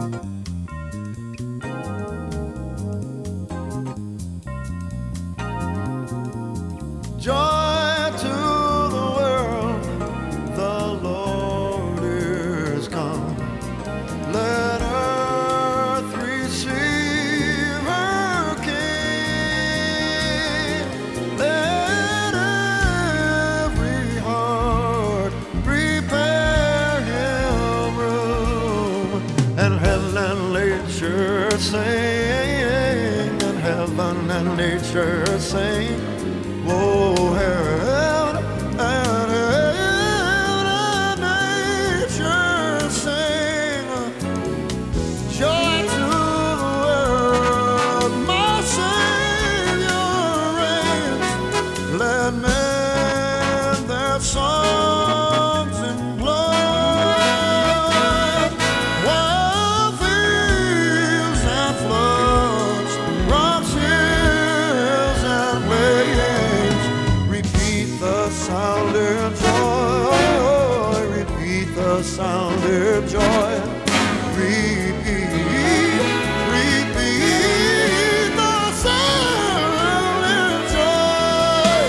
Joy to the world, the Lord is come. Let earth receive her King. Let every heart prepare him room. And heaven and nature sing, and heaven and nature sing. Oh, heaven and nature sing. Joy to the world, my Savior reigns. Let men their songs employ, while fields and floods, rocks, hills and plains repeat the sound of joy, repeat the sound of joy, repeat, repeat the sound of joy.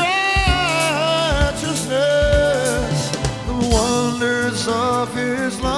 Of his love.